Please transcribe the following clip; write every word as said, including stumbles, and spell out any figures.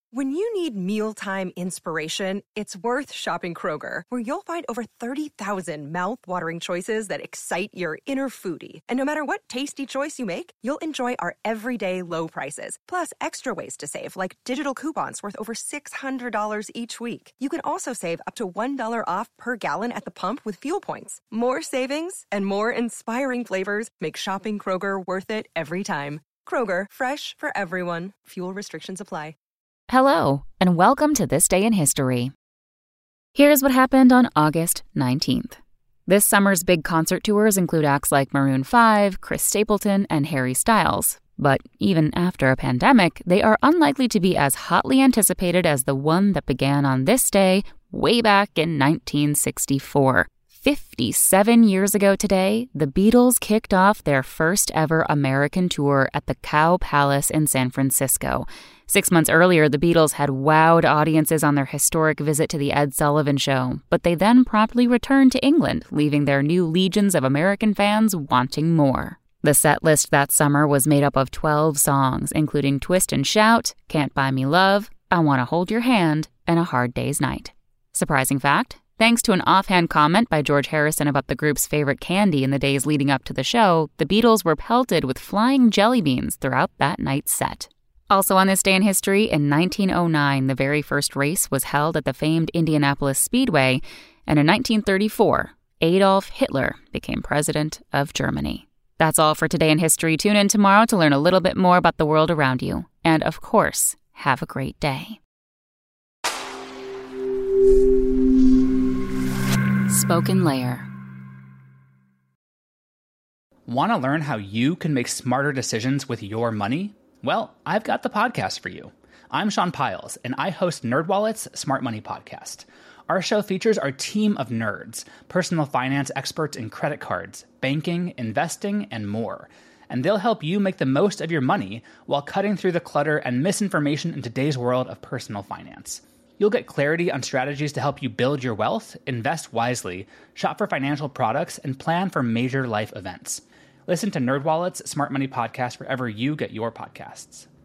When you need mealtime inspiration, it's worth shopping Kroger, where you'll find over thirty thousand mouth-watering choices that excite your inner foodie. And no matter what tasty choice you make, you'll enjoy our everyday low prices, plus extra ways to save, like digital coupons worth over six hundred dollars each week. You can also save up to one dollar off per gallon at the pump with fuel points. More savings and more inspiring flavors make shopping Kroger worth it every time. Kroger, fresh for everyone. Fuel restrictions apply. Hello, and welcome to This Day in History. Here's what happened on August nineteenth. This summer's big concert tours include acts like Maroon five, Chris Stapleton, and Harry Styles. But even after a pandemic, they are unlikely to be as hotly anticipated as the one that began on this day way back in nineteen sixty-four. fifty-seven years ago today, the Beatles kicked off their first ever American tour at the Cow Palace in San Francisco. Six months earlier, the Beatles had wowed audiences on their historic visit to the Ed Sullivan Show, but they then promptly returned to England, leaving their new legions of American fans wanting more. The set list that summer was made up of twelve songs, including Twist and Shout, Can't Buy Me Love, I Wanna Hold Your Hand, and A Hard Day's Night. Surprising fact? Thanks to an offhand comment by George Harrison about the group's favorite candy in the days leading up to the show, the Beatles were pelted with flying jelly beans throughout that night's set. Also on this day in history, in nineteen oh nine, the very first race was held at the famed Indianapolis Speedway, and in nineteen thirty-four, Adolf Hitler became president of Germany. That's all for today in history. Tune in tomorrow to learn a little bit more about the world around you. And of course, have a great day. Spoken Layer. Want to learn how you can make smarter decisions with your money? Well, I've got the podcast for you. I'm Sean Piles, and I host NerdWallet's Smart Money Podcast. Our show features our team of nerds, personal finance experts in credit cards, banking, investing, and more. And they'll help you make the most of your money while cutting through the clutter and misinformation in today's world of personal finance. You'll get clarity on strategies to help you build your wealth, invest wisely, shop for financial products, and plan for major life events. Listen to NerdWallet's Smart Money Podcast wherever you get your podcasts.